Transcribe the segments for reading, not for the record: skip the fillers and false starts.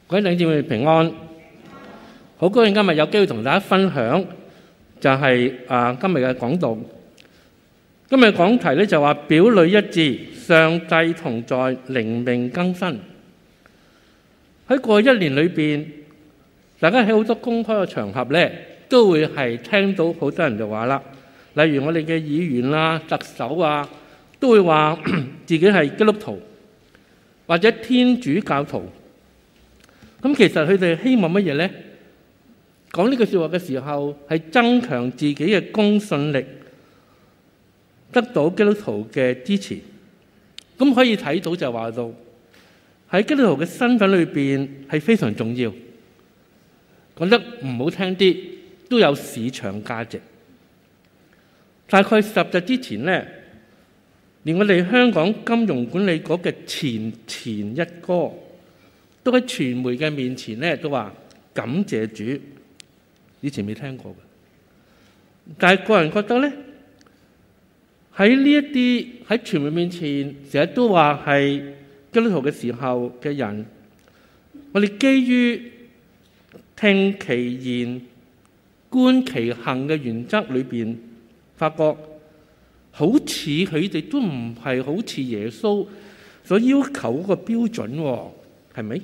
各位弟兄姊妹平安，好高興今日有機會同大家分享，就係今日嘅講道。今日講題咧就話表裏一致，上帝同在，靈命更新。喺過去一年裏邊，大家喺好多公開嘅場合咧，都會係聽到好多人就話啦，例如我哋嘅議員啊、特首啊，都會話自己係基督徒或者天主教徒。咁其實佢哋希望乜嘢呢？講呢句説話嘅時候，係增強自己嘅公信力，得到基督徒嘅支持。咁可以睇到就話到喺基督徒嘅身份裏邊係非常重要。講得唔好聽啲，都有市場價值。大概10日之前呢，連我哋香港金融管理局嘅前一哥，都喺傳媒嘅面前咧，都話感謝主，以前未聽過嘅。但係個人覺得咧，喺呢一啲喺傳媒面前成日都話係基督徒嘅時候嘅人，我哋基於聽其言、觀其行嘅原則裏邊，發覺好似佢哋都唔係好似耶穌所要求嗰個標準喎，係咪？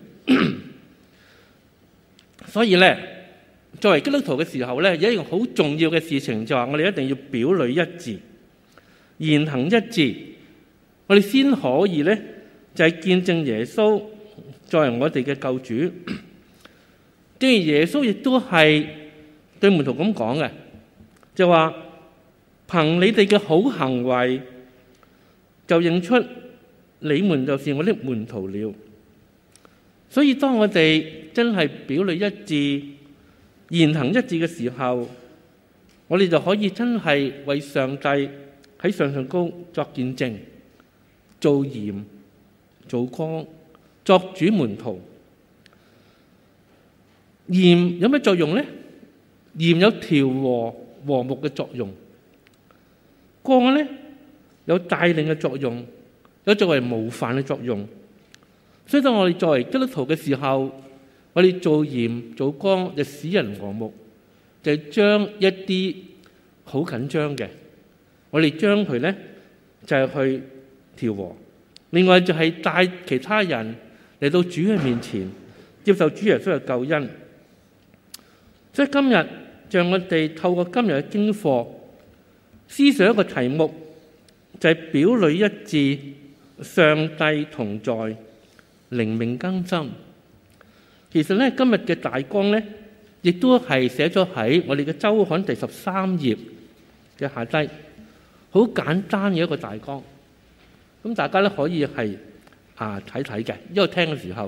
所以咧，作為基督徒嘅時候咧，有一樣好重要嘅事情就係我哋一定要表裏一致、言行一致，我哋先可以咧就係見證耶穌作為我哋嘅救主。正如耶穌亦都係對門徒咁講嘅，就話憑你哋嘅好行為，就認出你們就是我的門徒了。所以當我哋真係表裏一致、言行一致嘅時候，我哋就可以真係為上帝喺上高作見證，做鹽、做光、作主門徒。鹽有咩作用呢？鹽有調和和睦嘅作用，光呢有帶領嘅作用，有作為模範嘅作用。所以當我哋作為基督徒嘅時候，我哋做鹽做光就使人和睦，就將一啲好緊張嘅，我哋將佢咧就係去調和。另外就係帶其他人嚟到主嘅面前，接受主耶穌嘅救恩。所以今日讓我哋透過今日嘅經課，思想一個題目，就係表裏一致，上帝同在，靈命更新。其實咧，今日嘅大綱咧，亦都係寫咗喺我哋嘅週刊第13頁嘅下低，好簡單嘅一個大綱。咁大家咧可以係睇睇嘅，因為聽嘅時候。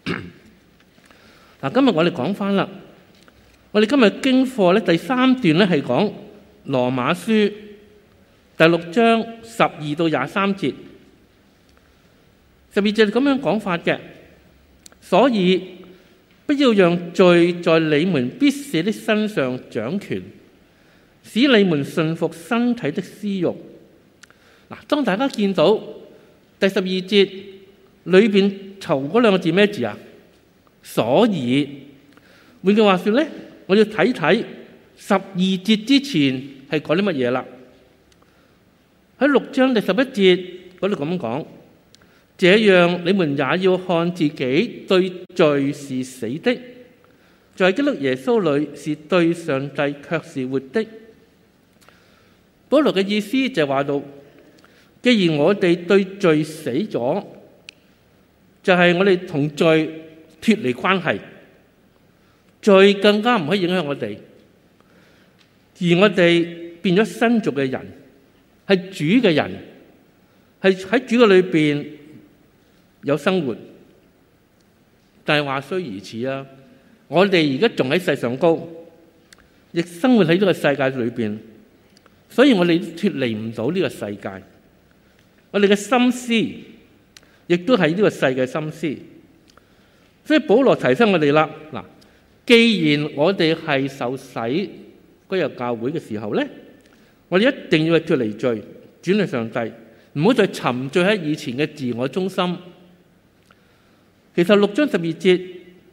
嗱，今日我哋講翻啦，我哋今日經課咧第3段咧係講羅馬書第6章12到23節。12節係咁樣講法嘅，所以不要讓罪在你們必死的身上掌權，使你們順服身體的私慾。嗱，當大家見到第12節裏邊頭嗰兩個字咩字啊？所以換句話說咧，我要睇睇12節之前係講啲乜嘢啦。喺6章第11節嗰度咁講。這樣你們也要看自己對罪是死的，在基督耶穌裏是對上帝卻是活的。保羅嘅意思就係話到，既然我哋對罪死咗，就係我哋同罪脫離關係，罪更加唔可以影響我哋，而我哋變咗新造嘅人，係主嘅人，係喺主嘅裏邊有生活。但係話雖如此啊，我哋而家仲喺世上高，亦生活喺呢個世界裏邊，所以我哋脫離唔到呢個世界。我哋嘅心思亦都係呢個世界心思。所以保羅提醒我哋啦，嗱，既然我哋係受洗歸入教會嘅時候咧，我哋一定要脫離罪，轉向上帝，唔好再沉醉喺以前嘅自我中心。其實6章12節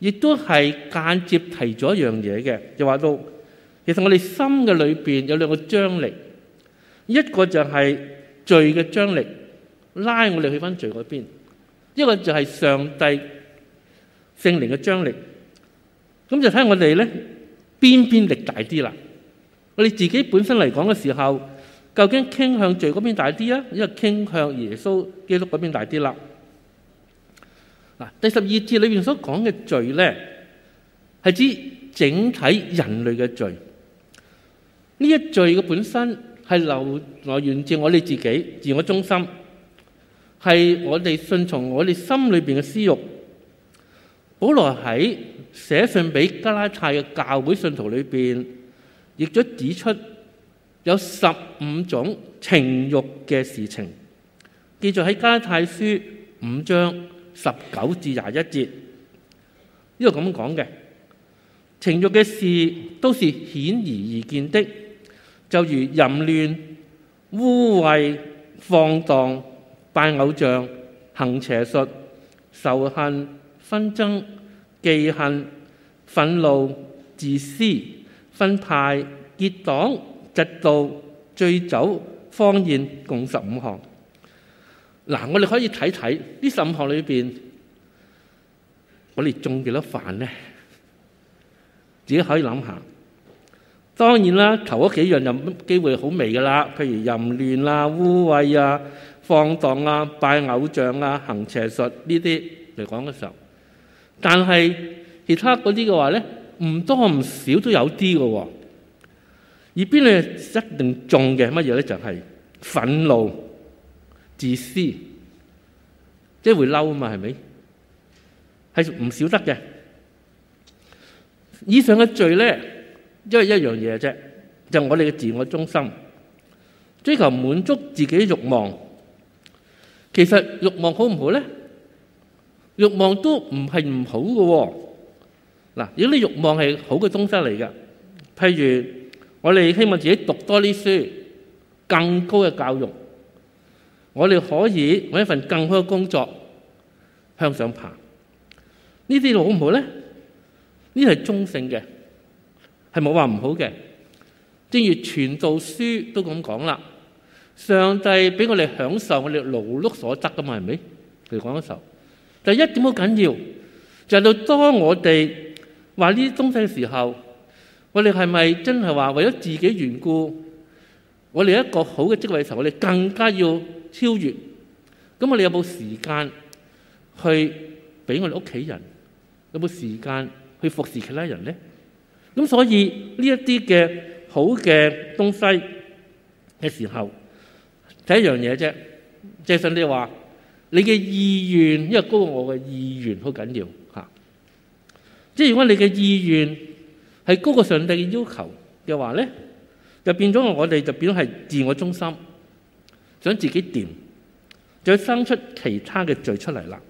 亦都係間接提咗一樣嘢嘅，就話到其實我哋心嘅裏邊有兩個張力，一個就係罪嘅張力，拉我哋去返罪嗰邊；一個就係上帝聖靈嘅張力。咁就睇我哋咧邊力大啲啦。我哋自己本身嚟講嘅時候，究竟傾向罪嗰邊大啲啊，因為傾向耶穌基督嗰邊大啲啦。嗱，第12節裏面所講嘅罪咧，係指整體人類嘅罪。呢一罪嘅本身係來源自我哋自己自我中心，係我哋順從我哋心裏邊嘅私慾。保羅喺寫信俾加拉太嘅教會信徒裏邊，亦都指出有15種情慾嘅事情，記載喺加拉太書5章19至21節。呢度咁講嘅，情慾嘅事都是顯而易見的，就如淫亂、污穢、放蕩、拜偶像、行邪術、仇恨、紛爭、忌恨、憤怒、自私、分派、結黨、嫉妒、醉酒、荒宴，共15項。嗱，我哋可以睇睇呢15項裏邊，我哋中幾多犯呢？自己可以諗下。當然啦，頭嗰幾樣有機會好微噶啦，譬如淫亂啊、污穢啊、放蕩啊、拜偶像啊、行邪術呢啲嚟講嘅時候，但係其他嗰啲嘅話咧，唔多唔少都有啲嘅喎。而邊類一定中嘅乜嘢咧？就係憤怒、自私，即係會嬲啊嘛，係咪？係唔少得嘅。以上嘅罪咧，因為一樣嘢啫，就係我哋嘅自我中心，追求滿足自己嘅慾望。其實慾望好唔好咧？慾望都唔係唔好嘅喎。嗱，如果啲慾望係好嘅東西嚟嘅，譬如我哋希望自己讀多啲書，更高嘅教育，我哋可以揾一份更好嘅工作向上爬。呢啲好唔好咧？呢啲係中性嘅，係冇話唔好嘅。正如傳道書都咁講啦，上帝俾我哋享受我哋勞碌所得噶嘛，係咪？嚟講嘅時候，第一點好緊要，就係到當我哋話呢啲東西嘅時候，我哋係咪真係話為咗自己緣故，我哋一個好嘅職位嘅時候，我哋更加要超越？咁我哋有冇時間去俾我哋屋企人？有冇時間去服侍其他人咧？咁所以呢一啲嘅好嘅東西嘅時候，第一樣嘢啫，即係上帝話你嘅意願，因為高過我嘅意願，好緊要嚇。即係如果你嘅意願係高過上帝嘅要求嘅話咧，就變咗我哋就變咗係自我中心，想自己掂，就生出其他嘅罪出嚟啦。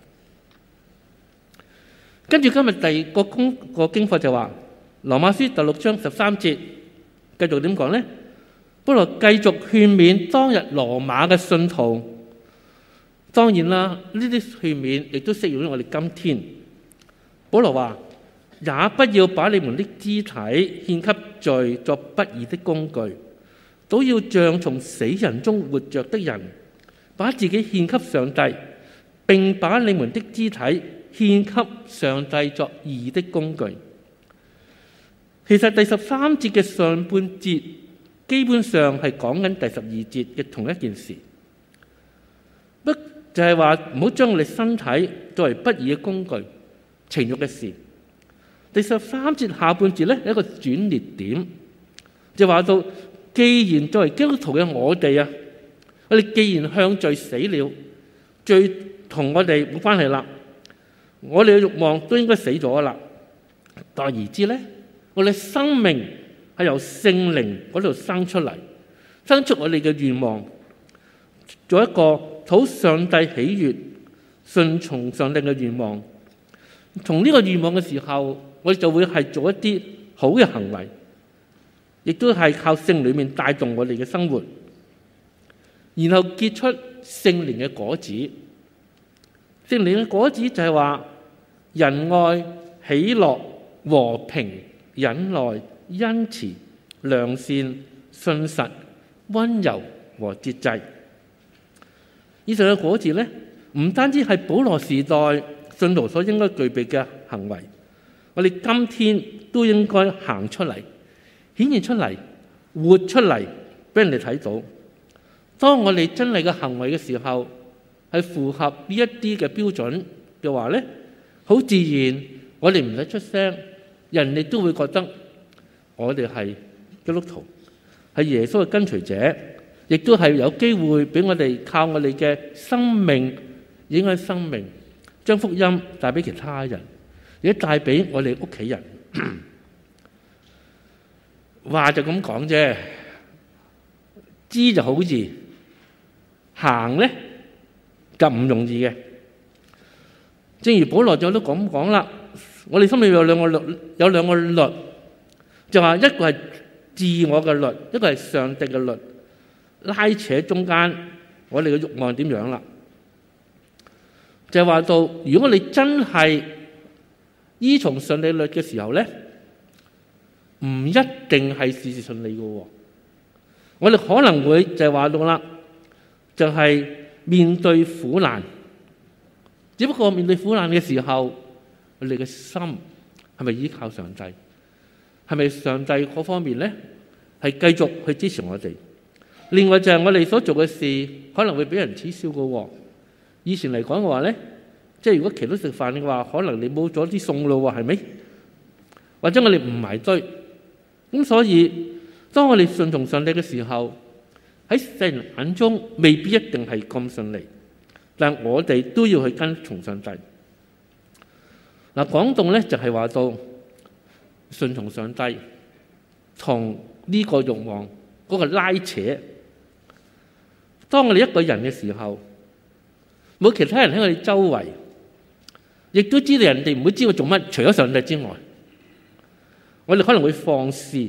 跟住今日第二個經課就話羅馬書第6章13節，繼續點講咧？保羅繼續勸勉當日羅馬嘅信徒。當然啦，呢啲勸勉亦都適用於我哋今天。保羅話：也不要把你們的肢體獻給罪作不義的工具，都要像從死人中活着的人，把自己獻給上帝，並把你們的肢體獻給上帝作義的工具。其實第13節嘅上半節基本上係講緊第12節嘅同一件事，不就係話唔好將我哋身體作為不義嘅工具、情慾嘅事。第13節下半節咧有一個轉捩點，就話到既然作為基督徒嘅我哋啊，我哋既然向罪死了，罪同我哋冇關係啦，我哋嘅慾望都應該死咗啦。代而知咧，我哋生命係由聖靈嗰度生出嚟，生出我哋嘅願望，做一個討上帝喜悅、順從上帝嘅願望。從呢個願望嘅時候，我哋就會係做一啲好嘅行為，亦都係靠聖靈裡面帶動我哋嘅生活，然後結出聖靈嘅果子。聖靈嘅果子就係話仁愛、 喜樂、和平、忍耐、恩慈、良善、信實、溫柔和節制。以上嘅果子呢，唔單止係保羅時代信徒所應該具備嘅行為，我哋今天都應該行出嚟，顯現出嚟，活出嚟，俾人哋睇到。當我哋真係嘅行為嘅時候，係符合呢一啲嘅標準嘅話呢，好自然，我哋唔使出聲，人哋都會覺得我哋係基督徒，係耶穌嘅跟隨者，亦都係有機會俾我哋靠我哋嘅生命影響生命，將福音帶俾其他人，亦都帶俾我哋屋企人。話就咁講啫，知就好易，行呢就唔容易嘅。正如保羅就都咁講啦，我哋心裏有兩個律，就話一個係自我嘅律，一個係上帝嘅律，拉扯中間我哋嘅慾望點樣啦？就係話到，如果我哋真係依從上帝律嘅時候咧，唔一定係事事順利嘅。我哋可能會就係話到啦，就係面對苦難，只不過面對苦難嘅時候，我哋嘅心係咪依靠上帝？係咪上帝嗰方面咧係繼續去支持我哋？另外就係我哋所做嘅事可能會俾人恥笑嘅。以前嚟講嘅話咧，即係如果祈禱食飯嘅話，可能你冇咗啲餸咯喎，係咪？或者我哋唔埋堆。咁所以當我哋順從上帝嘅時候，喺世人眼中未必一定係咁順利，但我哋都要去跟從上帝。嗱，講到咧就係話到順從上帝同呢個慾望嗰個拉扯。當我哋一個人嘅時候，冇其他人喺我哋周圍，亦都知道人哋唔會知道做乜，除咗上帝之外，我哋可能會放肆，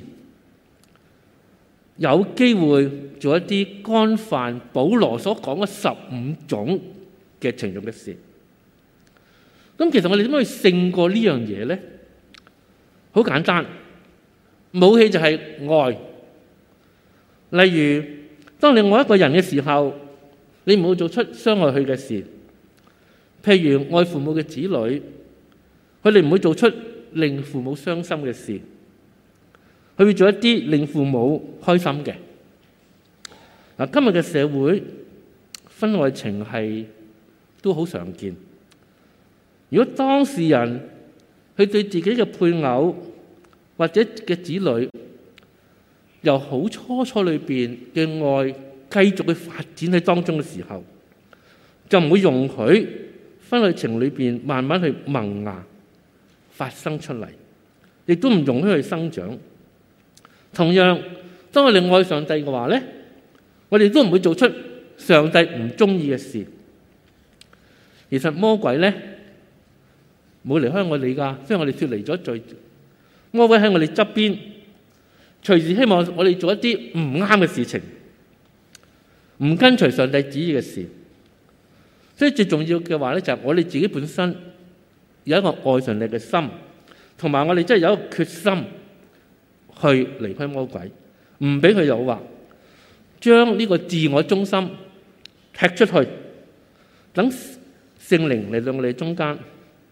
有機會做一啲干犯保羅所講嘅15種嘅情慾嘅事。咁其實我哋點樣去勝過呢樣嘢咧？好簡單，武器就係愛。例如，當你愛一個人嘅時候，你唔會做出傷害佢嘅事。譬如愛父母嘅子女，佢哋唔會做出令父母傷心嘅事，佢會做一啲令父母開心嘅。嗱，今日嘅社會婚外情係都好常見。如果當事人佢對自己嘅配偶或者嘅子女，由好初初裏邊嘅愛繼續去發展喺當中嘅時候，就唔會容許婚外情裏邊慢慢去萌芽發生出嚟，亦都唔容許佢生長。同樣，當我哋愛上帝嘅話咧，我哋都唔會做出上帝唔中意嘅事。其實魔鬼咧冇離開我哋噶，雖然我哋脫離咗罪，魔鬼喺我哋側邊，隨時希望我哋做一啲唔啱嘅事情，唔跟隨上帝旨意嘅事。所以最重要嘅話咧，就係我哋自己本身有一個愛上帝嘅心，同埋我哋真係有一個決心去離開魔鬼，唔俾佢誘惑，將呢個自我中心踢出去，等聖靈嚟到我哋中間。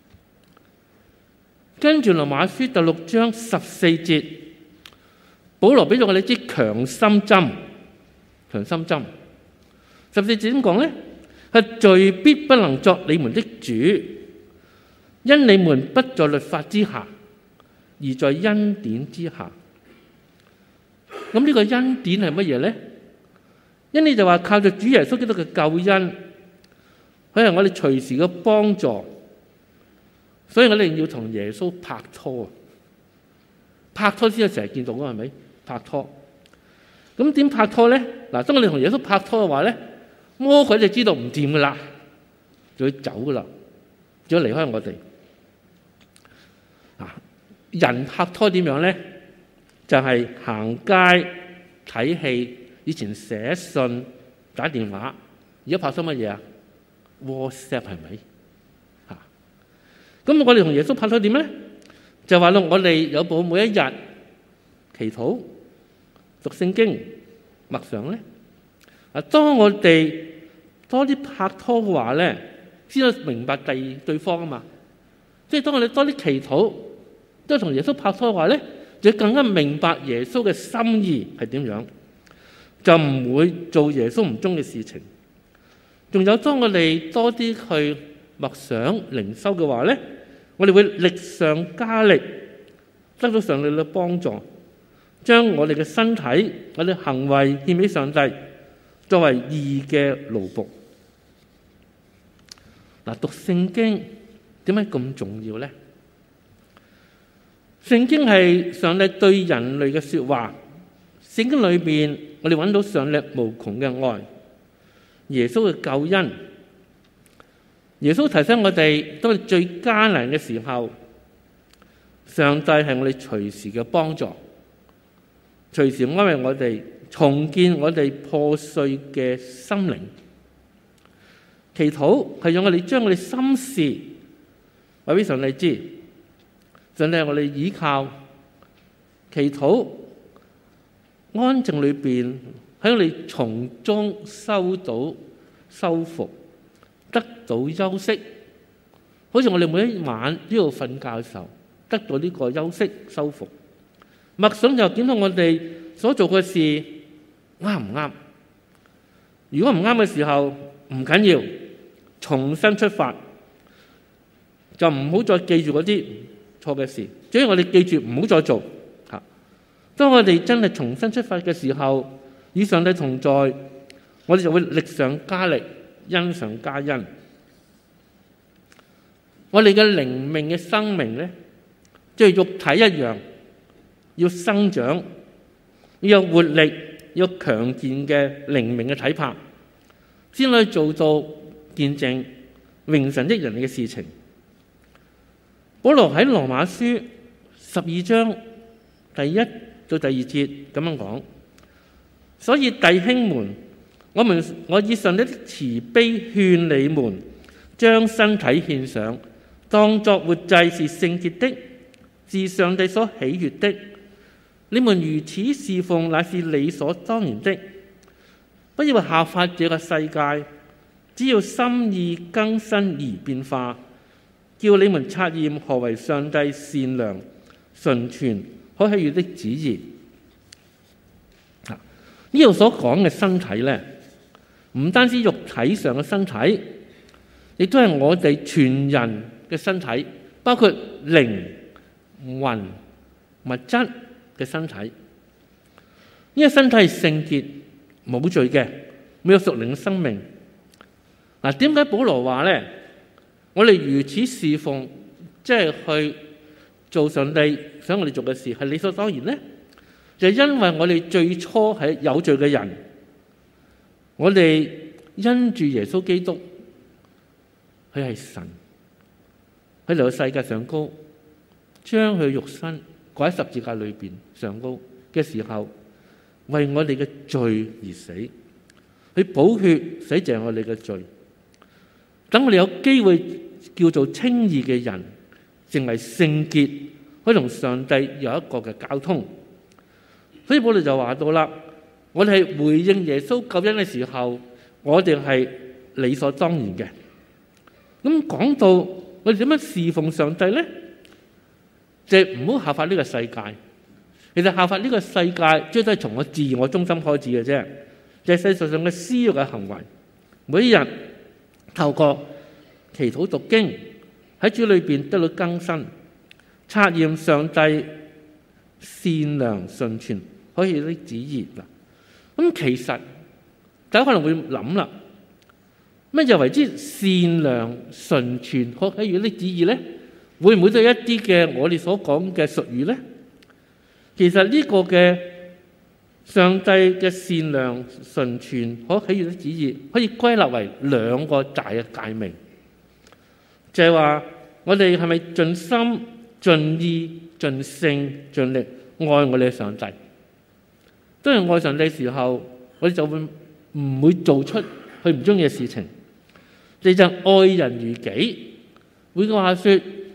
跟住羅馬書第6章14節，保羅俾咗我哋支強心針。強心針14節點講咧？係罪必不能作你們的主，因你們不在律法之下，而在恩典之下。咁呢個恩典係乜嘢咧？因你就話靠着主耶穌基督嘅救恩，佢係我哋隨時嘅幫助，所以我哋要同耶穌拍拖。拍拖先係成日見到嘅，係咪？拍拖。咁點拍拖咧？嗱，當我哋同耶穌拍拖嘅話咧，魔鬼就知道唔掂噶啦，就要走噶啦，就要離開我哋。人拍拖點樣咧？就係行街、睇戲，以前寫信、打電話，而家拍拖乜嘢啊 ？WhatsApp 係咪？咁我哋同耶穌拍拖點咧？ 就話到我哋有冇每一日祈禱、讀聖經、默想咧？當我哋多啲拍拖嘅話咧，先可以明白對方啊嘛。即係當我哋多啲祈禱，都同耶穌拍拖嘅話咧，就更加明白耶穌嘅心意係點樣，就唔會做耶穌唔中嘅事情。仲有當我哋多啲去默想靈修嘅話咧，我哋會力上加力，得到上帝嘅幫助，將我哋嘅身體、我哋行為獻俾上帝，作為義嘅奴僕。讀聖經點解咁重要呢？聖經係上帝對人類嘅說話，聖經裏邊我哋揾到上帝無窮嘅愛，耶穌嘅救恩。耶穌提醒我哋，當最艱難嘅時候，上帝係我哋隨時嘅幫助，隨時安慰我哋，重建我哋破碎嘅心靈。祈禱係讓我哋將我哋心事話俾上帝知，上帝係我哋依靠。祈禱安靜裏邊喺我哋從中收到修復，得到休息。好似我哋每一晚都要瞓覺嘅時候，得到呢個休息修復。默想就檢討我哋所做嘅事啱唔啱。如果唔啱嘅時候，唔緊要，重新出發，就唔好再記住嗰啲錯嘅事。只要我哋記住唔好再做。當我哋真係重新出發嘅時候，與上帝同在，我哋就會力上加力，恩上加恩。我哋嘅靈命嘅生命咧，即係肉體一樣，要生長，要有活力，要有強健嘅靈命嘅體魄，先可以做到見證榮神益人嘅事情。保羅喺羅馬書12章第1到第2節咁樣講，所以弟兄們，我以上帝的慈悲勸你們，將身體獻上，當作活祭，是聖潔的，是上帝所喜悅的。你們如此侍奉，乃是理所當然的。不要效法這個世界，只要心意更新而變化，叫你們察驗何為上帝善良、純全、可喜悅的旨意。呢度所講嘅身體咧，唔單止肉體上嘅身體，亦都係我哋全人嘅身體，包括靈、魂、物質嘅身體。呢個身體係聖潔、冇罪嘅，沒有屬靈嘅生命。點解保羅話咧，我哋如此侍奉，即係去做上帝想我哋做嘅事，係理所當然咧？就係因為我哋最初係有罪嘅人，我哋因住耶穌基督，佢係神，佢嚟到世界上高，將佢肉身掛喺十字架裏邊上高嘅時候，為我哋嘅罪而死，佢寶血洗淨我哋嘅罪，等我哋有機會叫做稱義嘅人，成為聖潔，可以同上帝有一個嘅交通。所以保羅就話到啦，我哋係回應耶穌救恩嘅時候，我哋係理所當然嘅。咁講到我哋點樣侍奉上帝咧，就係唔好效法呢個世界。其實效法呢個世界，即係都係從我自我中心開始嘅啫。就係世界上嘅私欲嘅行為，每一日透過祈禱讀經喺主裏邊得到更新，察驗上帝善良純全可以啲旨意啦。咁其實大家可能會諗啦，乜嘢為之善良純全可以啲旨意咧？會唔會都有一啲嘅我哋所講嘅術語咧？其實呢個嘅上帝嘅善良純全可喜悅的旨意，可以歸納為兩個大嘅誡命，就係話我哋係咪盡心盡意盡性盡力愛我哋嘅上帝？當然愛上帝嘅時候，我哋就會唔會做出佢唔中意嘅事情。你就愛人如己。換句話說，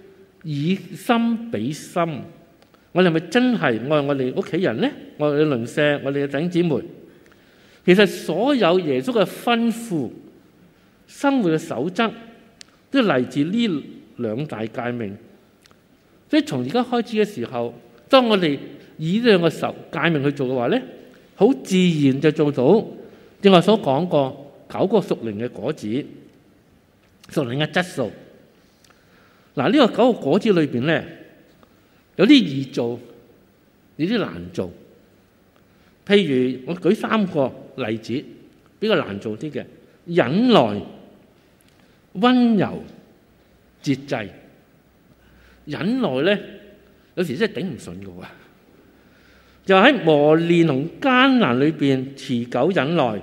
以心比心。我哋係咪真係愛我哋屋企人呢？愛我哋鄰舍，我哋嘅弟兄姊妹。其實所有耶穌嘅吩咐、生活嘅守則，都嚟自呢兩大誡命。所以從而家開始嘅時候，當我哋以呢兩個誡命去做嘅話咧，好自然就做到正話所講過9個屬靈嘅果子、屬靈嘅質素。嗱，呢個9個果子裏邊咧，有啲易做，有啲難做。譬如我舉3個例子，比較難做啲嘅：忍耐、溫柔、節制。忍耐咧，有時真係頂唔順嘅喎。就喺磨練同艱難裏邊持久忍耐。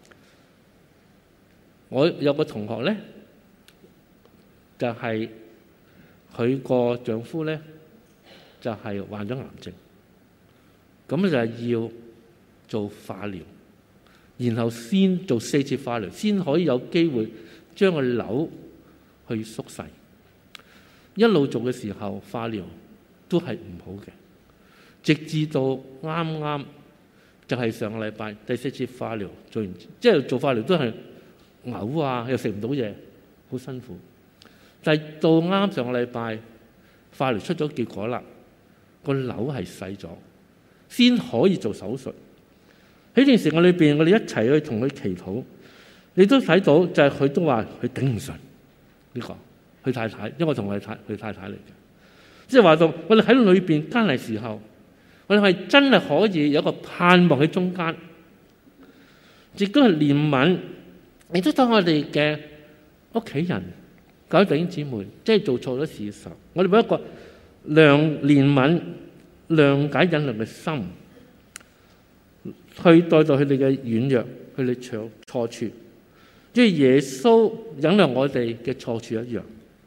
我有個同學咧，就係佢個丈夫咧，就係患咗癌症，咁就係要做化療，然後先做4次化療，先可以有機會將個瘤去縮細。一路做嘅時候，化療都係唔好嘅，直至到啱啱就係上個禮拜第4次化療做完，即係做化療都係嘔啊，又食唔到嘢，好辛苦。但係到啱上個禮拜化療出咗結果啦，個瘤係細咗，先可以做手術。喺段時間裏邊，我哋一齊去同佢祈禱，你都睇到就係佢都話佢頂唔順呢個。佢太太，因為我同佢太太嚟嘅，即係話到我哋喺裏邊艱難時候，我哋係真係可以有一個盼望喺中間，亦都係憐憫，亦都當我哋嘅屋企人、各位弟兄姊妹，即係做錯咗事嘅時候，我哋有一個憐憫、諒解、忍耐嘅心，去對待佢哋嘅軟弱、佢哋錯處，即係耶穌忍耐我哋嘅錯處一樣。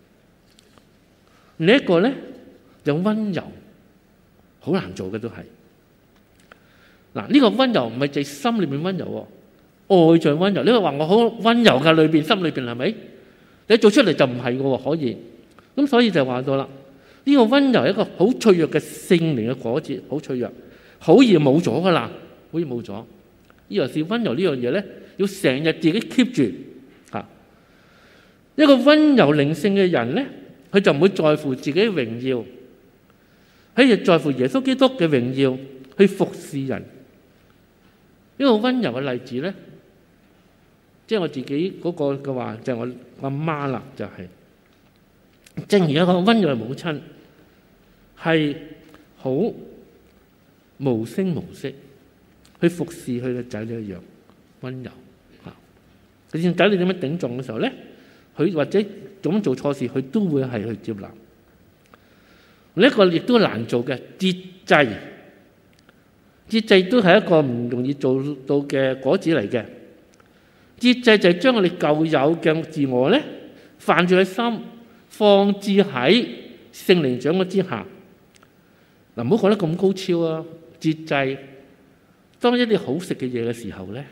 另一個咧就溫柔，好難做嘅都係。嗱，呢個溫柔唔係淨係心裏面溫柔喎，外在溫柔。你話我好溫柔嘅裏邊，心裏邊係咪？你做出嚟就唔係嘅喎，可以。咁所以就話到啦，呢個溫柔係一個好脆弱嘅聖靈嘅果子，好脆弱，好易冇咗噶啦，好易冇咗。呢個是溫柔呢樣嘢咧，要成日自己 keep 住嚇。一個溫柔靈性嘅人咧，佢就唔會在乎自己嘅榮耀，佢亦在乎耶穌基督嘅榮耀去服侍人。呢個溫柔嘅例子咧，即係我自己嗰個嘅話，就係我阿媽啦，就係正如一個溫柔嘅母親，係好無聲無息去服侍佢嘅仔女一樣溫柔嚇。佢見仔女點樣頂撞嘅時候咧，佢或者咁做錯事，佢都會係去接納。另一個亦都難做嘅節制，節制都係一個唔容易做到嘅果子嚟嘅。節制就係將我哋舊有嘅自我咧，犯罪嘅心放置喺聖靈掌握之下。嗱，唔好講得咁高超啊！節制，當一啲好食嘅嘢嘅時候咧，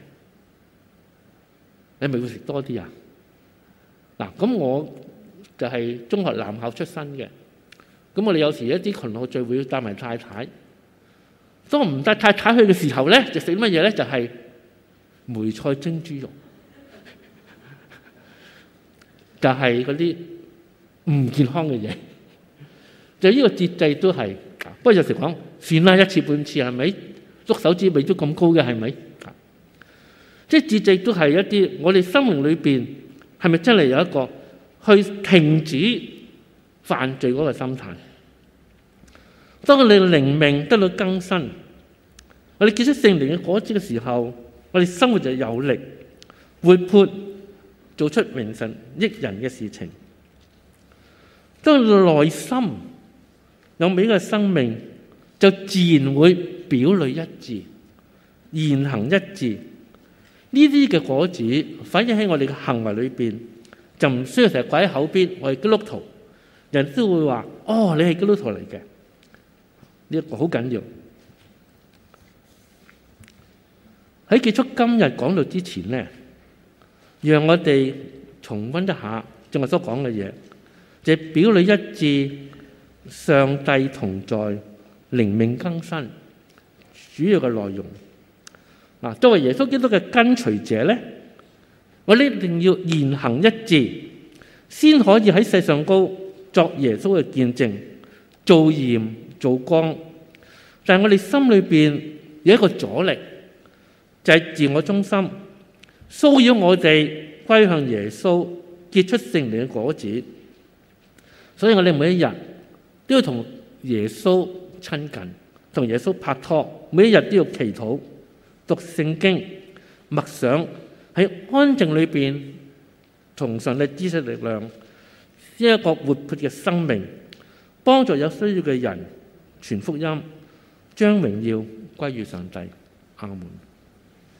你咪會食多啲啊！嗱，咁我就係中學男校出身嘅，咁我哋有時一啲群學聚會要帶埋太太，當我唔帶太太去嘅時候咧，就食乜嘢咧？就係梅菜蒸豬肉，就係嗰啲唔健康嘅嘢。就呢個節制都係，不過有時講算啦，一次半次係咪？捉手指尾都咁高嘅係咪？即係節制都係一啲我哋生命裏邊。係咪真係有一個去停止犯罪嗰個心態？當我哋靈命得到更新，我哋結出聖靈嘅果子嘅時候，我哋生活就有力、活潑，做出榮神益人嘅事情。當內心有美嘅生命，就自然會表裏一致、言行一致。呢啲嘅果子反映喺我哋嘅行為裏邊，就唔需要成日掛喺口邊。我係基督徒，人都會話：哦，你係基督徒嚟嘅。呢一個好緊要。喺結束今日講道之前咧，讓我哋重溫一下正我所講嘅嘢，就係表裏一致、 上帝同在，靈命更新，主要嘅內容。作為耶穌基督嘅跟隨者呢，我哋一定要言行一致，先可以喺世上高作耶穌嘅見證，做鹽做光。但係我哋心裏邊有一個阻力，就係自我中心，騷擾我哋歸向耶穌，結出聖靈嘅果子。所以我哋每一日都要同耶穌親近，同耶穌拍拖，每一日都要祈禱、讀聖經、默想，喺安靜裏邊同上帝知識力量，一個活潑嘅生命，幫助有需要嘅人傳福音，將榮耀歸於上帝。阿門。